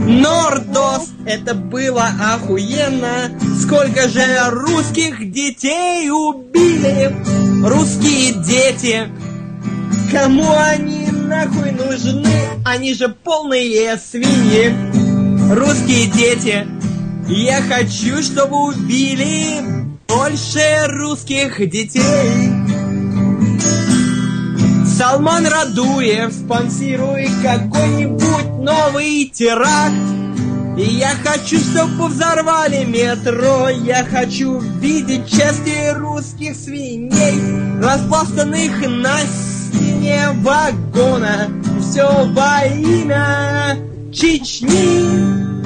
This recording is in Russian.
Нордост, это было охуенно. Сколько же русских детей убили? Русские дети, кому они нахуй нужны? Они же полные свиньи. Русские дети, я хочу, чтобы убили больше русских детей. Салман Радуев, спонсируй какой-нибудь новый теракт. И я хочу, чтобы взорвали метро. Я хочу видеть части русских свиней, распластанных на стене вагона. Все во имя Чечни.